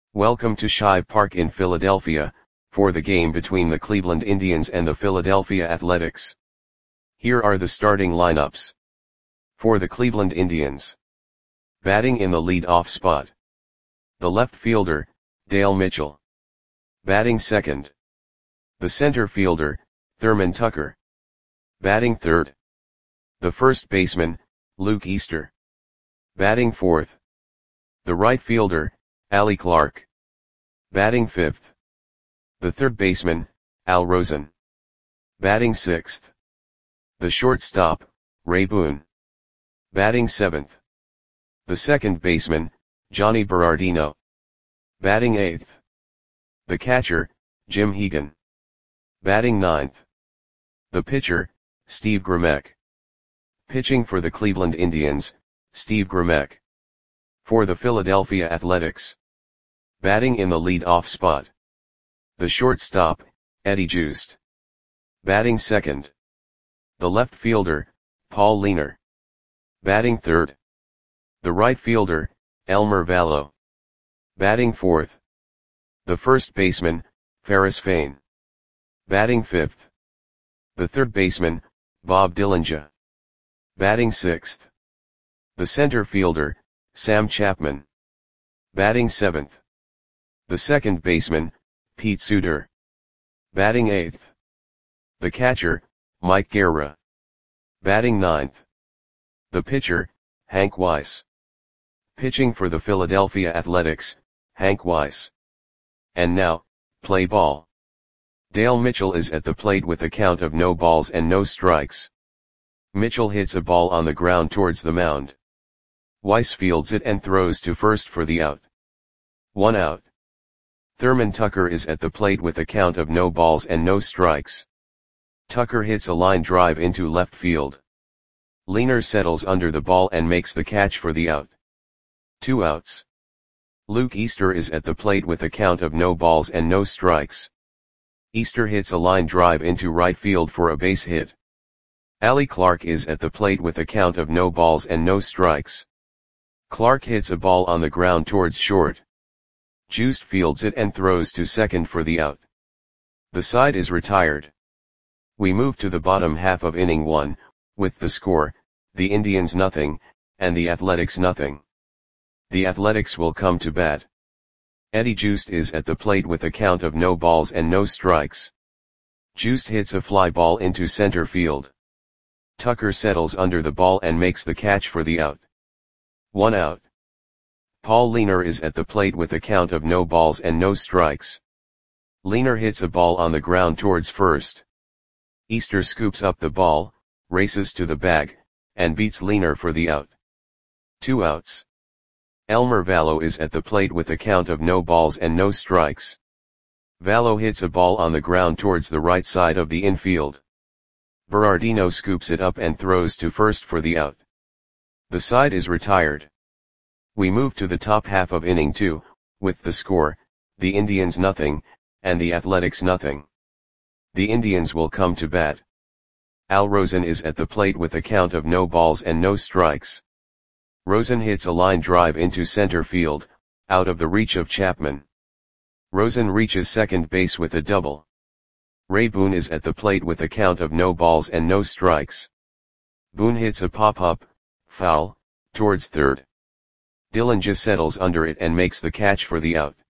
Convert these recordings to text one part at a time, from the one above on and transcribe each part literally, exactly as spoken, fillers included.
Welcome to Shive Park in Philadelphia, for the game between the Cleveland Indians and the Philadelphia Athletics. Here are the starting lineups. For the Cleveland Indians. Batting in the lead-off spot. The left fielder, Dale Mitchell. Batting second. The center fielder, Thurman Tucker. Batting third. The first baseman, Luke Easter. Batting fourth. The right fielder, Allie Clark. Batting fifth. The third baseman, Al Rosen. Batting sixth. The shortstop, Ray Boone. Batting seventh. The second baseman, Johnny Berardino. Batting eighth. The catcher, Jim Hegan. Batting ninth. The pitcher, Steve Grimek. Pitching for the Cleveland Indians, Steve Grimek. For the Philadelphia Athletics. Batting in the lead-off spot. The shortstop, Eddie Joost. Batting second. The left fielder, Paul Leaner. Batting third. The right fielder, Elmer Vallow. Batting fourth. The first baseman, Ferris Fain. Batting fifth. The third baseman, Bob Dillinger. Batting sixth. The center fielder, Sam Chapman. Batting seventh. The second baseman, Pete Suter. Batting eighth. The catcher, Mike Guerra. Batting ninth. The pitcher, Hank Weiss. Pitching for the Philadelphia Athletics, Hank Weiss. And now, play ball. Dale Mitchell is at the plate with a count of no balls and no strikes. Mitchell hits a ball on the ground towards the mound. Weiss fields it and throws to first for the out. One out. Thurman Tucker is at the plate with a count of no balls and no strikes. Tucker hits a line drive into left field. Leaner settles under the ball and makes the catch for the out. Two outs. Luke Easter is at the plate with a count of no balls and no strikes. Easter hits a line drive into right field for a base hit. Allie Clark is at the plate with a count of no balls and no strikes. Clark hits a ball on the ground towards short. Joost fields it and throws to second for the out. The side is retired. We move to the bottom half of inning one, with the score, the Indians nothing, and the Athletics nothing. The Athletics will come to bat. Eddie Joost is at the plate with a count of no balls and no strikes. Joost hits a fly ball into center field. Tucker settles under the ball and makes the catch for the out. One out. Paul Leaner is at the plate with a count of no balls and no strikes. Leaner hits a ball on the ground towards first. Easter scoops up the ball, races to the bag, and beats Leaner for the out. Two outs. Elmer Vallow is at the plate with a count of no balls and no strikes. Vallow hits a ball on the ground towards the right side of the infield. Berardino scoops it up and throws to first for the out. The side is retired. We move to the top half of inning two, with the score, the Indians nothing, and the Athletics nothing. The Indians will come to bat. Al Rosen is at the plate with a count of no balls and no strikes. Rosen hits a line drive into center field, out of the reach of Chapman. Rosen reaches second base with a double. Ray Boone is at the plate with a count of no balls and no strikes. Boone hits a pop-up, foul, towards third. Dillinger settles under it and makes the catch for the out.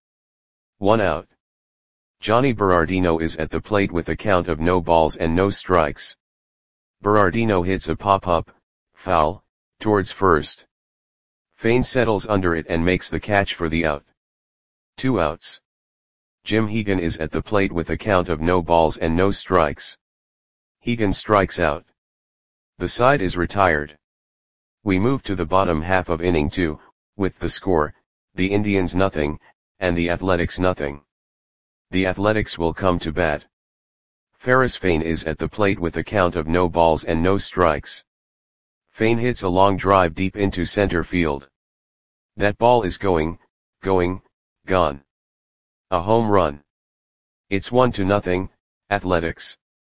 One out. Johnny Berardino is at the plate with a count of no balls and no strikes. Berardino hits a pop-up, foul, towards first. Fain settles under it and makes the catch for the out. Two outs. Jim Hegan is at the plate with a count of no balls and no strikes. Hegan strikes out. The side is retired. We move to the bottom half of inning two, with the score, the Indians nothing, and the Athletics nothing. The Athletics will come to bat. Ferris Fain is at the plate with a count of no balls and no strikes. Fain hits a long drive deep into center field. That ball is going, going, gone. A home run. It's one to nothing, Athletics.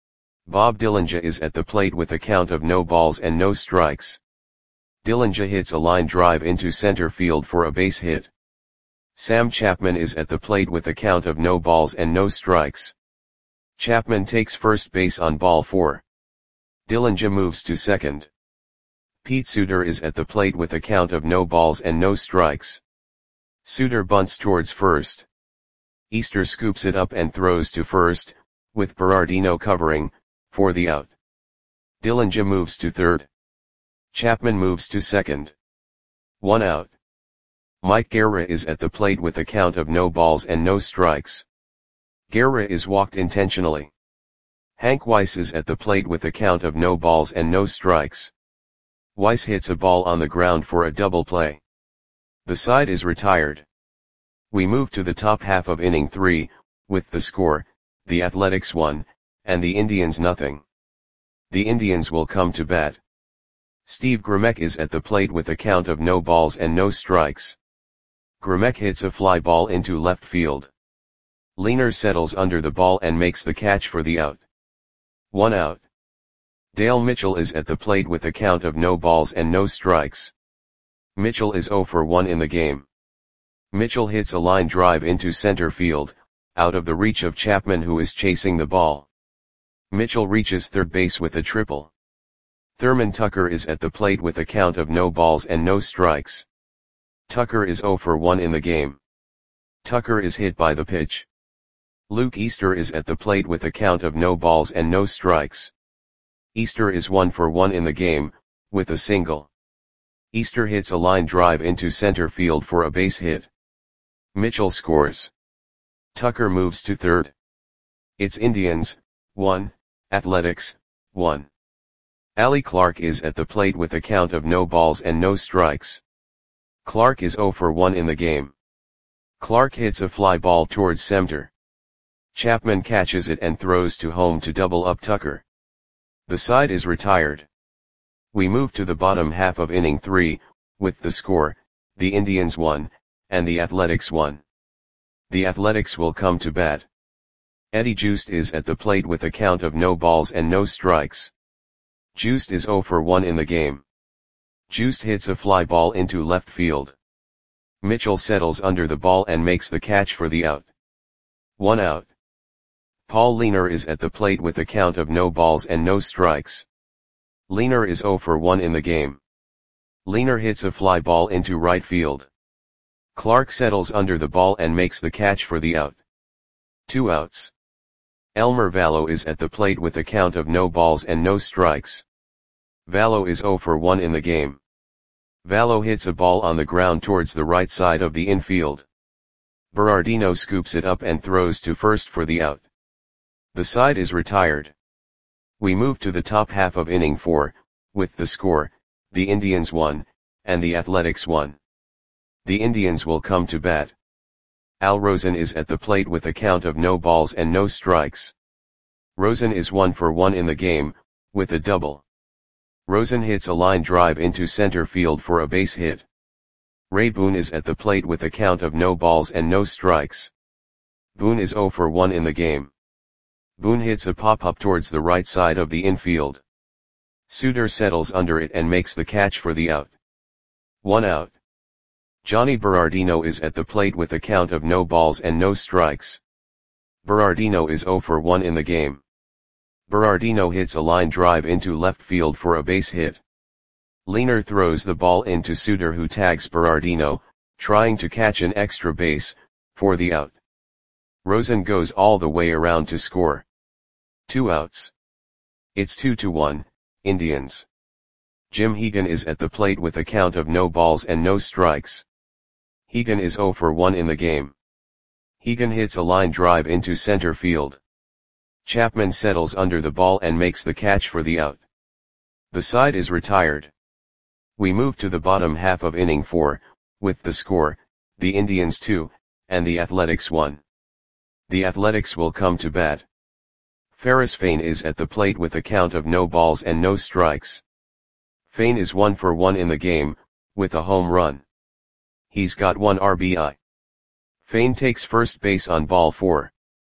Bob Dillinger is at the plate with a count of no balls and no strikes. Dillinger hits a line drive into center field for a base hit. Sam Chapman is at the plate with a count of no balls and no strikes. Chapman takes first base on ball four. Dillinger moves to second. Pete Suter is at the plate with a count of no balls and no strikes. Suter bunts towards first. Easter scoops it up and throws to first, with Berardino covering, for the out. Dillinger moves to third. Chapman moves to second. One out. Mike Guerra is at the plate with a count of no balls and no strikes. Guerra is walked intentionally. Hank Weiss is at the plate with a count of no balls and no strikes. Weiss hits a ball on the ground for a double play. The side is retired. We move to the top half of inning three, with the score, the Athletics one, and the Indians nothing. The Indians will come to bat. Steve Grimek is at the plate with a count of no balls and no strikes. Grimek hits a fly ball into left field. Leaner settles under the ball and makes the catch for the out. One out. Dale Mitchell is at the plate with a count of no balls and no strikes. Mitchell is oh for one in the game. Mitchell hits a line drive into center field, out of the reach of Chapman who is chasing the ball. Mitchell reaches third base with a triple. Thurman Tucker is at the plate with a count of no balls and no strikes. Tucker is oh for one in the game. Tucker is hit by the pitch. Luke Easter is at the plate with a count of no balls and no strikes. Easter is one for one in the game, with a single. Easter hits a line drive into center field for a base hit. Mitchell scores. Tucker moves to third. It's Indians, one, Athletics, one. Ali Clark is at the plate with a count of no balls and no strikes. Clark is oh for one in the game. Clark hits a fly ball towards center. Chapman catches it and throws to home to double up Tucker. The side is retired. We move to the bottom half of inning three, with the score, the Indians one, and the Athletics one. The Athletics will come to bat. Eddie Joost is at the plate with a count of no balls and no strikes. Joost is oh for one in the game. Joost hits a fly ball into left field. Mitchell settles under the ball and makes the catch for the out. One out. Paul Leaner is at the plate with a count of no balls and no strikes. Leaner is oh for one in the game. Leaner hits a fly ball into right field. Clark settles under the ball and makes the catch for the out. Two outs. Elmer Vallo is at the plate with a count of no balls and no strikes. Vallo is oh for one in the game. Vallo hits a ball on the ground towards the right side of the infield. Berardino scoops it up and throws to first for the out. The side is retired. We move to the top half of inning four, with the score, the Indians one, and the Athletics one. The Indians will come to bat. Al Rosen is at the plate with a count of no balls and no strikes. Rosen is one for one in the game, with a double. Rosen hits a line drive into center field for a base hit. Ray Boone is at the plate with a count of no balls and no strikes. Boone is oh for one in the game. Boone hits a pop-up towards the right side of the infield. Suter settles under it and makes the catch for the out. One out. Johnny Berardino is at the plate with a count of no balls and no strikes. Berardino is oh for one in the game. Berardino hits a line drive into left field for a base hit. Leaner throws the ball into Suter who tags Berardino, trying to catch an extra base, for the out. Rosen goes all the way around to score. Two outs. It's two to one, Indians. Jim Hegan is at the plate with a count of no balls and no strikes. Hegan is oh for one in the game. Hegan hits a line drive into center field. Chapman settles under the ball and makes the catch for the out. The side is retired. We move to the bottom half of inning four, with the score, the Indians two, and the Athletics one. The Athletics will come to bat. Ferris Fain is at the plate with a count of no balls and no strikes. Fain is one for one in the game, with a home run. He's got one R B I. Fain takes first base on ball four.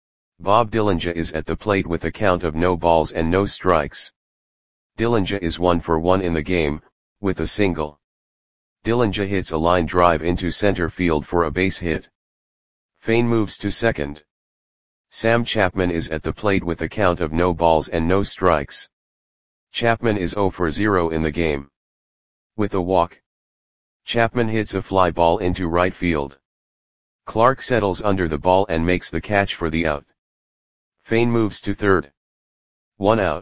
Bob Dillinger is at the plate with a count of no balls and no strikes. Dillinger is one for one in the game, with a single. Dillinger hits a line drive into center field for a base hit. Fane moves to second. Sam Chapman is at the plate with a count of no balls and no strikes. Chapman is zero for zero in the game. With a walk, Chapman hits a fly ball into right field. Clark settles under the ball and makes the catch for the out. Fane moves to third. One out.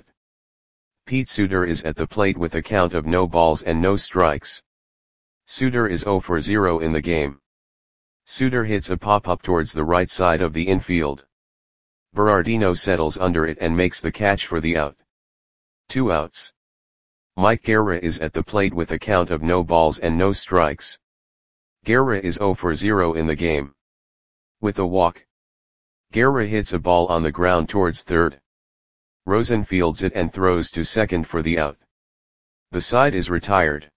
Pete Suter is at the plate with a count of no balls and no strikes. Suter is zero for zero in the game. Suter hits a pop-up towards the right side of the infield. Berardino settles under it and makes the catch for the out. Two outs. Mike Guerra is at the plate with a count of no balls and no strikes. Guerra is zero for zero in the game. With a walk, Guerra hits a ball on the ground towards third. Rosen fields it and throws to second for the out. The side is retired.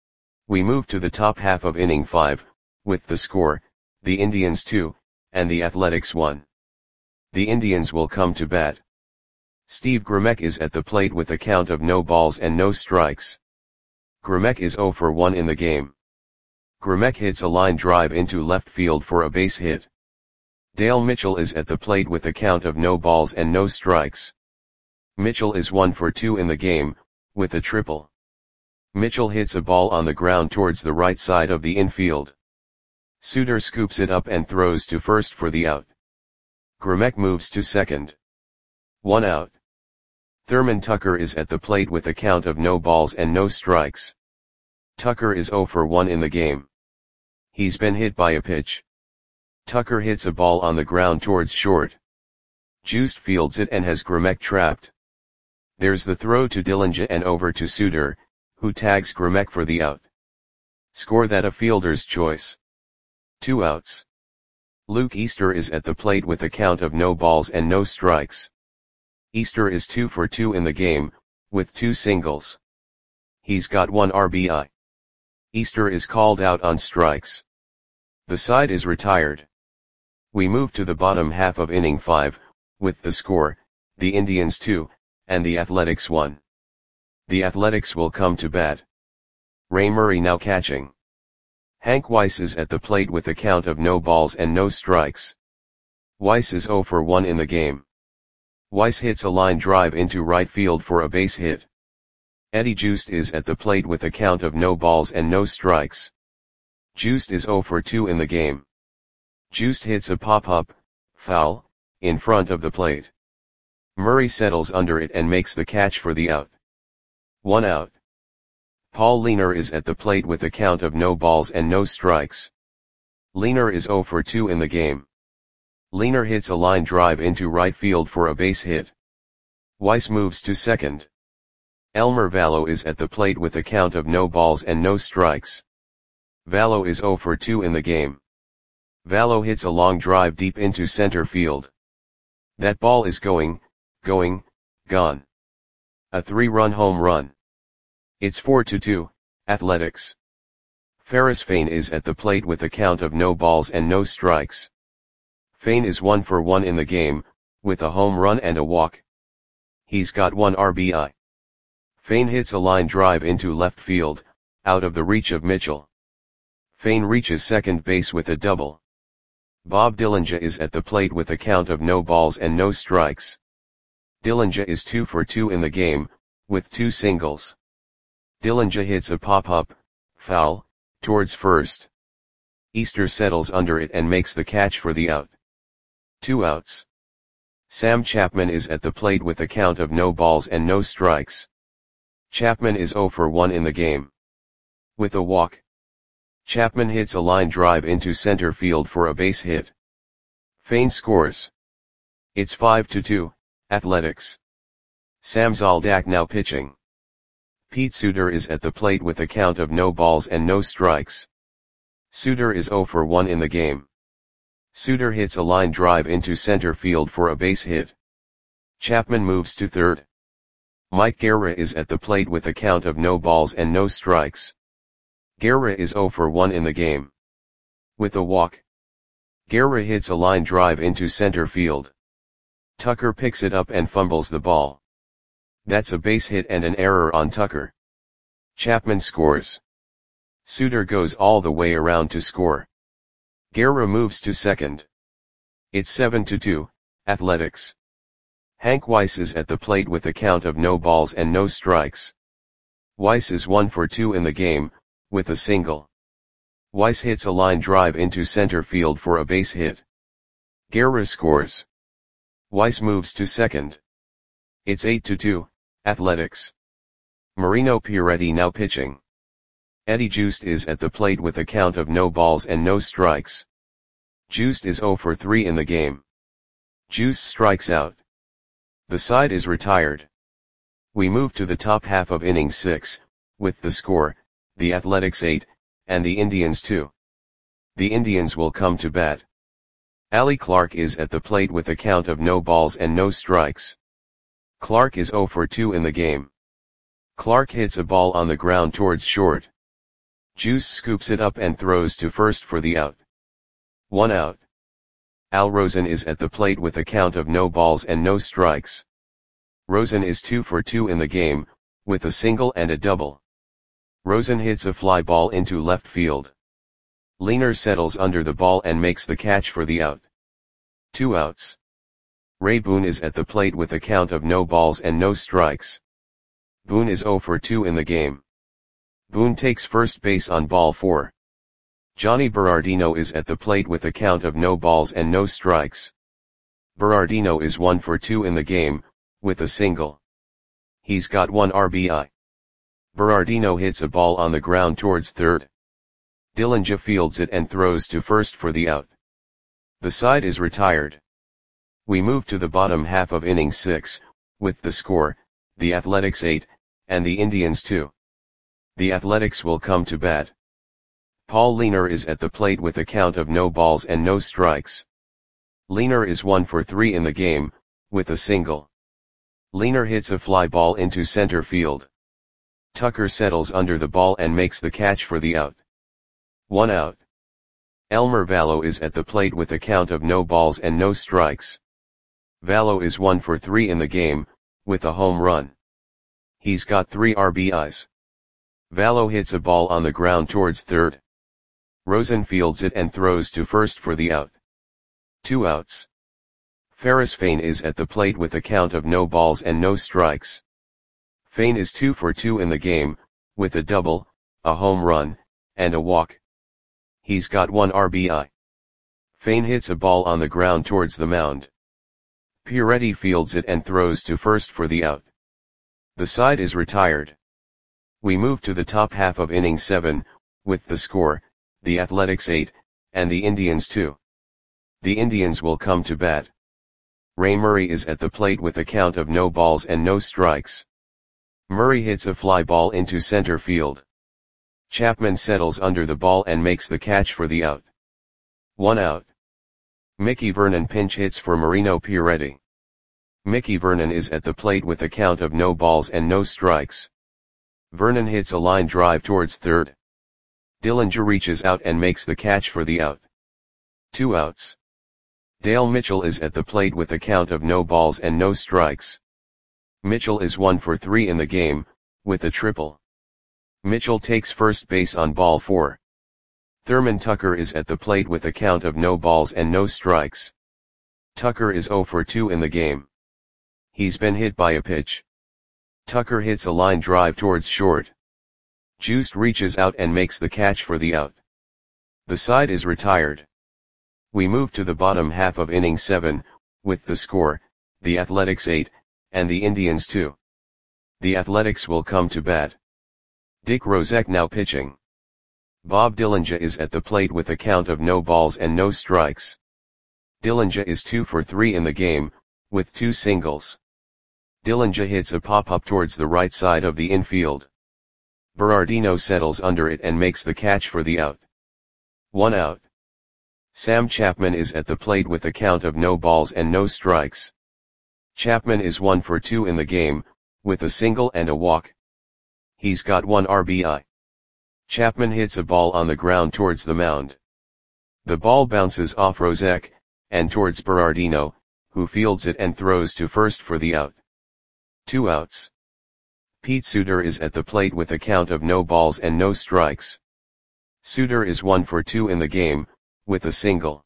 We move to the top half of inning five, with the score, the Indians two, and the Athletics one. The Indians will come to bat. Steve Gromec is at the plate with a count of no balls and no strikes. Gromec is zero for one in the game. Gromec hits a line drive into left field for a base hit. Dale Mitchell is at the plate with a count of no balls and no strikes. Mitchell is one for two in the game, with a triple. Mitchell hits a ball on the ground towards the right side of the infield. Suter scoops it up and throws to first for the out. Gromec moves to second. One out. Thurman Tucker is at the plate with a count of no balls and no strikes. Tucker is zero for one in the game. He's been hit by a pitch. Tucker hits a ball on the ground towards short. Juiced fields it and has Gromec trapped. There's the throw to Dillinger and over to Suter, who tags Gromec for the out. Score that a fielder's choice. Two outs. Luke Easter is at the plate with a count of no balls and no strikes. Easter is two for two in the game, with two singles. He's got one R B I. Easter is called out on strikes. The side is retired. We move to the bottom half of inning five, with the score, the Indians two, and the Athletics one. The Athletics will come to bat. Ray Murray now catching. Hank Weiss is at the plate with a count of no balls and no strikes. Weiss is zero for one in the game. Weiss hits a line drive into right field for a base hit. Eddie Juiced is at the plate with a count of no balls and no strikes. Juiced is zero for two in the game. Juiced hits a pop-up, foul, in front of the plate. Murray settles under it and makes the catch for the out. One out. Paul Leaner is at the plate with a count of no balls and no strikes. Leaner is zero for two in the game. Leaner hits a line drive into right field for a base hit. Weiss moves to second. Elmer Vallo is at the plate with a count of no balls and no strikes. Vallo is zero for two in the game. Vallo hits a long drive deep into center field. That ball is going, going, gone. A three-run home run. It's four to two, Athletics. Ferris Fane is at the plate with a count of no balls and no strikes. Fane is one for one in the game, with a home run and a walk. He's got one R B I. Fane hits a line drive into left field, out of the reach of Mitchell. Fane reaches second base with a double. Bob Dillinger is at the plate with a count of no balls and no strikes. Dillinger is two for two in the game, with two singles. Dillinger hits a pop-up, foul, towards first. Easter settles under it and makes the catch for the out. Two outs. Sam Chapman is at the plate with a count of no balls and no strikes. Chapman is zero for one in the game. With a walk, Chapman hits a line drive into center field for a base hit. Fane scores. It's five to two, Athletics. Sam Zoldak now pitching. Pete Suter is at the plate with a count of no balls and no strikes. Suter is zero for one in the game. Suter hits a line drive into center field for a base hit. Chapman moves to third. Mike Guerra is at the plate with a count of no balls and no strikes. Guerra is zero for one in the game. With a walk, Guerra hits a line drive into center field. Tucker picks it up and fumbles the ball. That's a base hit and an error on Tucker. Chapman scores. Suter goes all the way around to score. Guerra moves to second. It's seven to two, Athletics. Hank Weiss is at the plate with a count of no balls and no strikes. Weiss is one for two in the game, with a single. Weiss hits a line drive into center field for a base hit. Guerra scores. Weiss moves to second. It's eight to two, Athletics. Marino Pieretti now pitching. Eddie Juiced is at the plate with a count of no balls and no strikes. Juiced is zero for three in the game. Juiced strikes out. The side is retired. We move to the top half of inning six, with the score, the Athletics eight, and the Indians two. The Indians will come to bat. Ali Clark is at the plate with a count of no balls and no strikes. Clark is zero for two in the game. Clark hits a ball on the ground towards short. Juice scoops it up and throws to first for the out. One out. Al Rosen is at the plate with a count of no balls and no strikes. Rosen is two for two in the game, with a single and a double. Rosen hits a fly ball into left field. Leaner settles under the ball and makes the catch for the out. Two outs. Ray Boone is at the plate with a count of no balls and no strikes. Boone is zero for two in the game. Boone takes first base on ball four. Johnny Berardino is at the plate with a count of no balls and no strikes. Berardino is one for two in the game, with a single. He's got one R B I. Berardino hits a ball on the ground towards third. Dillinger fields it and throws to first for the out. The side is retired. We move to the bottom half of inning six, with the score, the Athletics eight, and the Indians two. The Athletics will come to bat. Paul Leaner is at the plate with a count of no balls and no strikes. Leaner is one for three in the game, with a single. Leaner hits a fly ball into center field. Tucker settles under the ball and makes the catch for the out. One out. Elmer Vallo is at the plate with a count of no balls and no strikes. Vallo is one for three in the game, with a home run. He's got three R B Is. Vallo hits a ball on the ground towards third. Rosen fields it and throws to first for the out. Two outs. Ferris Fain is at the plate with a count of no balls and no strikes. Fain is two for two in the game, with a double, a home run, and a walk. He's got one R B I. Fain hits a ball on the ground towards the mound. Pieretti fields it and throws to first for the out. The side is retired. We move to the top half of inning seven, with the score, the Athletics eight, and the Indians two. The Indians will come to bat. Ray Murray is at the plate with a count of no balls and no strikes. Murray hits a fly ball into center field. Chapman settles under the ball and makes the catch for the out. One out. Mickey Vernon pinch hits for Marino Pieretti. Mickey Vernon is at the plate with a count of no balls and no strikes. Vernon hits a line drive towards third. Dillinger reaches out and makes the catch for the out. Two outs. Dale Mitchell is at the plate with a count of no balls and no strikes. Mitchell is one for three in the game, with a triple. Mitchell takes first base on ball four. Thurman Tucker is at the plate with a count of no balls and no strikes. Tucker is zero for two in the game. He's been hit by a pitch. Tucker hits a line drive towards short. Juiced reaches out and makes the catch for the out. The side is retired. We move to the bottom half of inning seven, with the score, the Athletics eight, and the Indians two. The Athletics will come to bat. Dick Rozek now pitching. Bob Dillinger is at the plate with a count of no balls and no strikes. Dillinger is two for three in the game, with two singles. Dillinger hits a pop-up towards the right side of the infield. Berardino settles under it and makes the catch for the out. One out. Sam Chapman is at the plate with a count of no balls and no strikes. Chapman is one for two in the game, with a single and a walk. He's got one R B I. Chapman hits a ball on the ground towards the mound. The ball bounces off Rozek, and towards Berardino, who fields it and throws to first for the out. Two outs. Pete Suter is at the plate with a count of no balls and no strikes. Suitor is one for two in the game, with a single.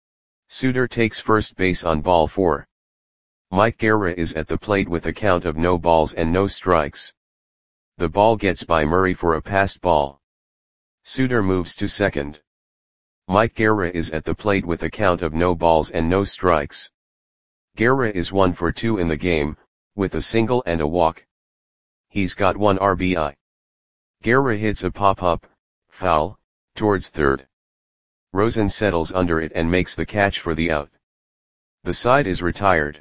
Suitor takes first base on ball four. Mike Guerra is at the plate with a count of no balls and no strikes. The ball gets by Murray for a passed ball. Suitor moves to second. Mike Guerra is at the plate with a count of no balls and no strikes. Guerra is one for two in the game, with a single and a walk. He's got one R B I. Guerra hits a pop-up, foul, towards third. Rosen settles under it and makes the catch for the out. The side is retired.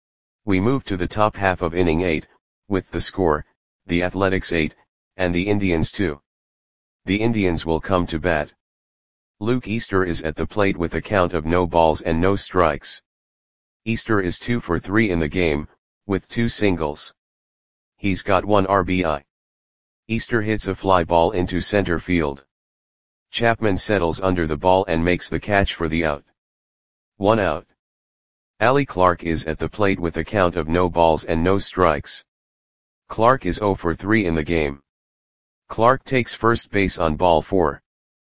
We move to the top half of inning eight, with the score, the Athletics eight, and the Indians two. The Indians will come to bat. Luke Easter is at the plate with a count of no balls and no strikes. Easter is two for three in the game, with two singles. He's got one R B I. Easter hits a fly ball into center field. Chapman settles under the ball and makes the catch for the out. One out. Allie Clark is at the plate with a count of no balls and no strikes. Clark is zero for three in the game. Clark takes first base on ball four.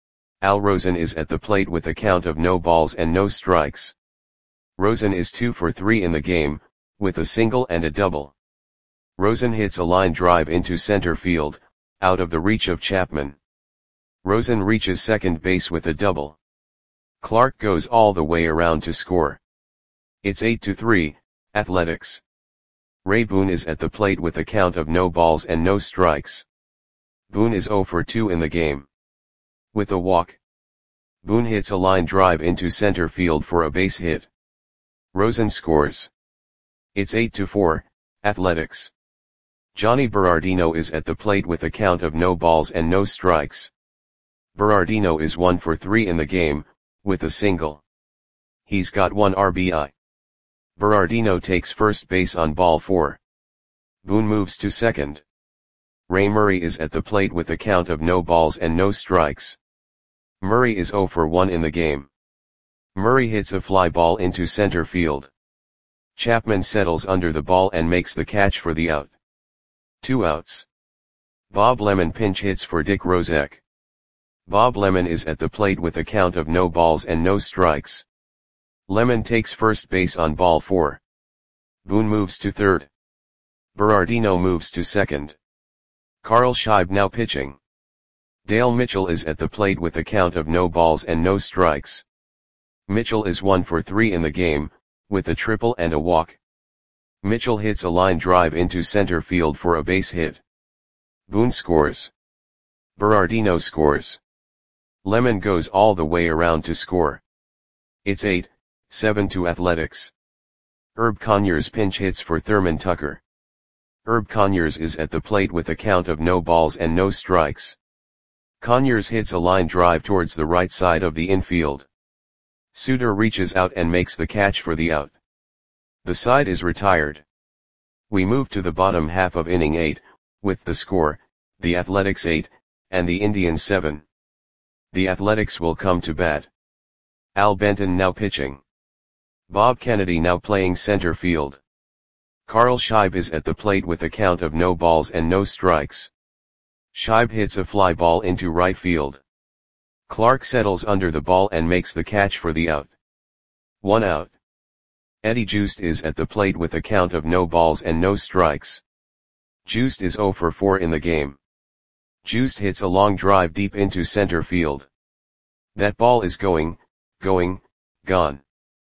Al Rosen is at the plate with a count of no balls and no strikes. Rosen is two for three in the game, with a single and a double. Rosen hits a line drive into center field, out of the reach of Chapman. Rosen reaches second base with a double. Clark goes all the way around to score. It's eight to three, Athletics. Ray Boone is at the plate with a count of no balls and no strikes. Boone is zero for two in the game. With a walk. Boone hits a line drive into center field for a base hit. Rosen scores. It's eight to four, Athletics. Johnny Berardino is at the plate with a count of no balls and no strikes. Berardino is one for three in the game, with a single. He's got one R B I. Berardino takes first base on ball four. Boone moves to second. Ray Murray is at the plate with a count of no balls and no strikes. Murray is zero for one in the game. Murray hits a fly ball into center field. Chapman settles under the ball and makes the catch for the out. Two outs. Bob Lemon pinch hits for Dick Rozek. Bob Lemon is at the plate with a count of no balls and no strikes. Lemon takes first base on ball four. Boone moves to third. Berardino moves to second. Carl Scheib now pitching. Dale Mitchell is at the plate with a count of no balls and no strikes. Mitchell is one for three in the game, with a triple and a walk. Mitchell hits a line drive into center field for a base hit. Boone scores. Berardino scores. Lemon goes all the way around to score. It's eight seven to Athletics. Herb Conyers pinch hits for Thurman Tucker. Herb Conyers is at the plate with a count of no balls and no strikes. Conyers hits a line drive towards the right side of the infield. Suitor reaches out and makes the catch for the out. The side is retired. We move to the bottom half of inning eight, with the score, the Athletics eight, and the Indians seven. The Athletics will come to bat. Al Benton now pitching. Bob Kennedy now playing center field. Carl Scheib is at the plate with a count of no balls and no strikes. Scheib hits a fly ball into right field. Clark settles under the ball and makes the catch for the out. One out. Eddie Joost is at the plate with a count of no balls and no strikes. Joost is zero for four in the game. Joost hits a long drive deep into center field. That ball is going, going, gone.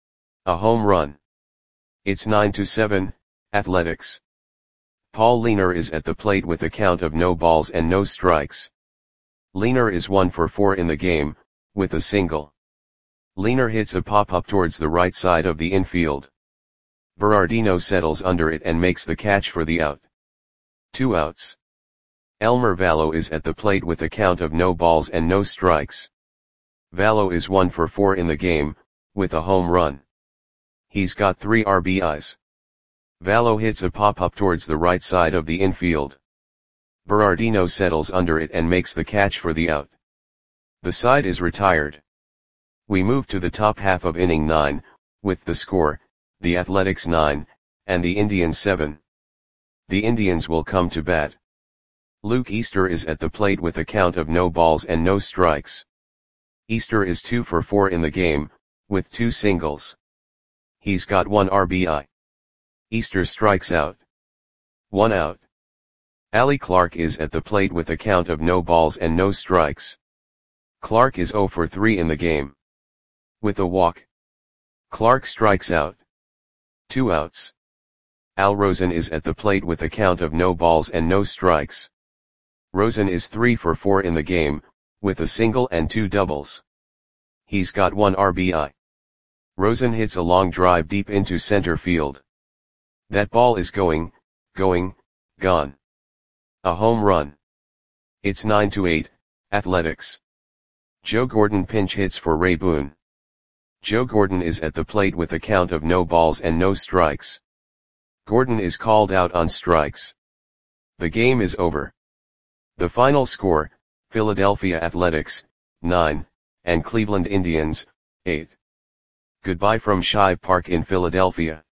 A home run. It's nine to seven, Athletics. Paul Leaner is at the plate with a count of no balls and no strikes. Leaner is one for four in the game, with a single. Leaner hits a pop-up towards the right side of the infield. Berardino settles under it and makes the catch for the out. Two outs. Elmer Vallo is at the plate with a count of no balls and no strikes. Vallo is one for four in the game, with a home run. He's got three R B Is. Vallo hits a pop-up towards the right side of the infield. Berardino settles under it and makes the catch for the out. The side is retired. We move to the top half of inning nine, with the score, the Athletics nine, and the Indians seven. The Indians will come to bat. Luke Easter is at the plate with a count of no balls and no strikes. Easter is two for four in the game, with two singles. He's got one R B I. Easter strikes out. One out. Ali Clark is at the plate with a count of no balls and no strikes. Clark is zero for three in the game. With a walk. Clark strikes out. Two outs. Al Rosen is at the plate with a count of no balls and no strikes. Rosen is three for four in the game, with a single and two doubles. He's got one R B I. Rosen hits a long drive deep into center field. That ball is going, going, gone. A home run. It's nine to eight, Athletics. Joe Gordon pinch hits for Ray Boone. Joe Gordon is at the plate with a count of no balls and no strikes. Gordon is called out on strikes. The game is over. The final score, Philadelphia Athletics, nine, and Cleveland Indians, eight. Goodbye from Shive Park in Philadelphia.